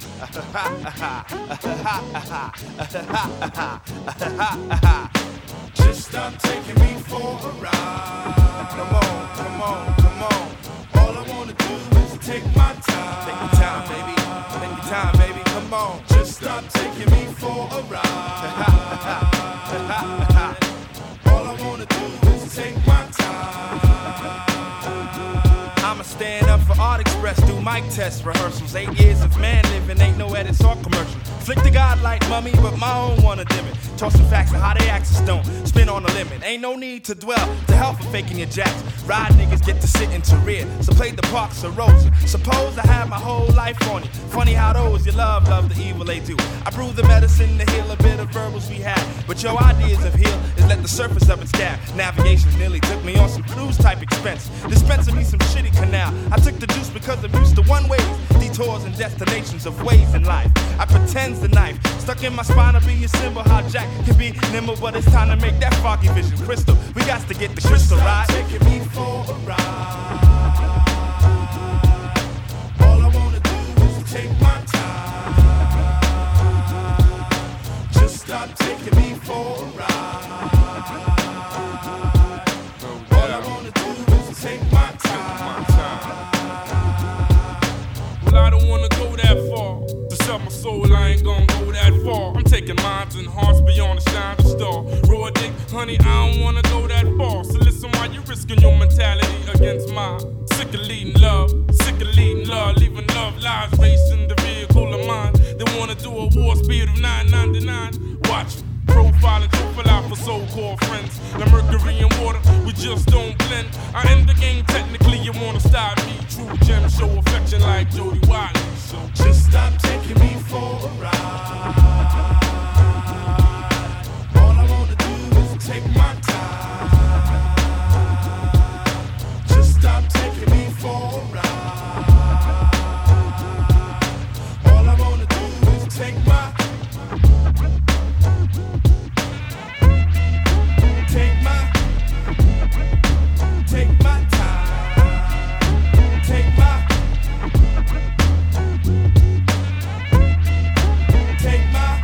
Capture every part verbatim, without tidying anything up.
Just stop taking me for a ride. Come on, come on, come on. All I wanna do is take my time. Take your time, baby. Take your time, baby. Come on. Just stop taking me for a ride. All I wanna do is take my time. I'ma stand up for Art Express, do mic test rehearsals. Eight years of man living, ain't no edits or commercial. Flick the godlight mummy, but my own wanna dim it. Tossing facts of how they axes don't spin on the limit. Ain't no need to dwell to hell for faking your jacks. Ride niggas get to sit into rear, so play the parks of Rosa. Suppose I had my whole life on you. Funny how those you love, love the evil they do. I brew the medicine to heal a bit of verbals we had. But your ideas of heal is let the surface of it stab. Navigation nearly took me on some cruise type expense. Dispensing me some shitty canal. I took the juice because I'm used to one ways. Detours and destinations of ways in life. I pretend's the knife. Stuck in my spine to be a symbol how Jack can be nimble, but it's time to make that foggy vision crystal. We got to get the crystal right. Taking me for a ride. All I wanna do is take my time. Just stop taking me for a ride. All I wanna do is take my time. Well, I don't wanna go that far. To sell my soul, I ain't gonna go that far. I'm taking minds and hearts beyond the shining star. Raw dick, honey, I don't wanna go that far. So listen while you're risking your mentality against mine. Sick of leading love, sick of leading love, leaving love lives racing the vehicle of mine. They wanna do a war speed of nine ninety-nine. Watch me. Profile and profile out for so-called friends. The mercury and water, we just don't blend. I end the game technically, you wanna stop me. True gem, show affection like Jody Wiley. So just stop taking me for a ride. All I wanna do is take my time. Just stop taking me for a ride. All I wanna do is take my Take my, take my time, take my, take my,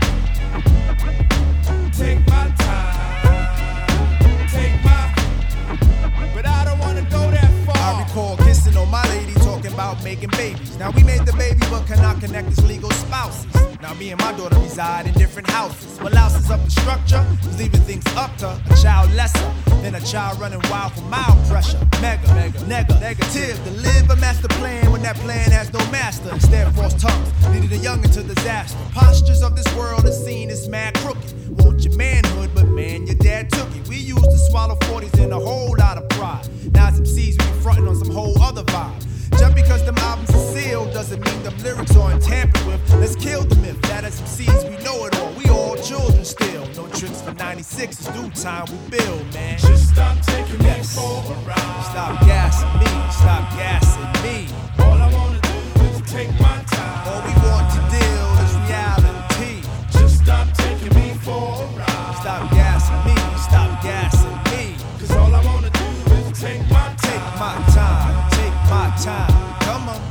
take my time, take my, but I don't wanna go that far. I recall kissing on my lady, talking about making babies. Now we made the baby, but cannot connect as legal spouses. Now me and my daughter reside in different houses. What louses up the structure is leaving things up to a child lesser than a child running wild for mild pressure. Mega, mega, nega, negative. To live a master plan when that plan has no master. Instead, false tongues leading the young into disaster. Postures of this world is seen as mad crooked. Want your manhood, but man, your dad took it. We used to swallow forties in a whole lot of pride. Now some C's we be frontin' on some whole other vibe. Just because them albums are sealed doesn't mean them lyrics aren't tampered with. Let's kill the myth that as M Cs we know it all. We all children still. No tricks for ninety-six, it's due time we build, man. Just stop taking yes. me for a ride. Stop gassing me, stop gassing me. All I wanna do is take my time. All we want to deal is reality. Just stop taking me for a ride. Stop gassing me, stop gassing me. Cause all I wanna do is take my time. Take my time, take my time. Come on.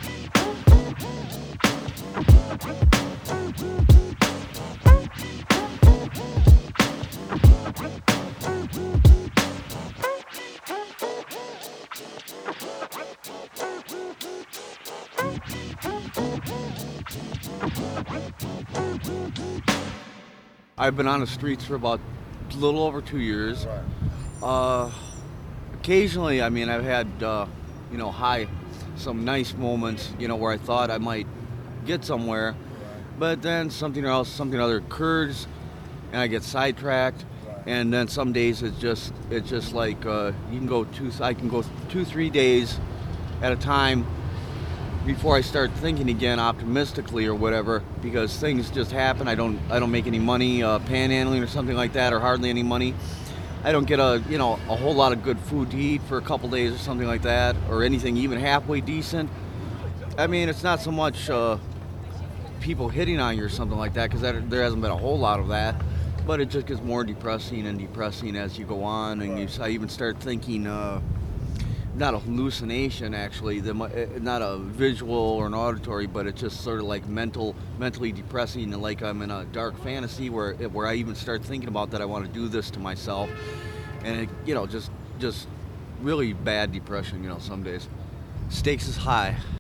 I've been on the streets for about a little over two years. Uh, occasionally, I mean, I've had, uh, you know, high, some nice moments, you know, where I thought I might get somewhere, but then something else, something other occurs, and I get sidetracked, and then some days it's just, it's just like, uh, you can go two, I can go two, three days at a time before I start thinking again optimistically or whatever, because things just happen. I don't I don't make any money uh, panhandling or something like that, or hardly any money. I don't get a you know a whole lot of good food to eat for a couple days or something like that, or anything even halfway decent. I mean, it's not so much uh, people hitting on you or something like that, because there hasn't been a whole lot of that, but it just gets more depressing and depressing as you go on, and you I even start thinking, uh, not a hallucination actually, the, not a visual or an auditory, but it's just sort of like mental, mentally depressing, and like I'm in a dark fantasy where where I even start thinking about that I want to do this to myself, and it, you know, just just really bad depression, you know, some days. Stakes is high.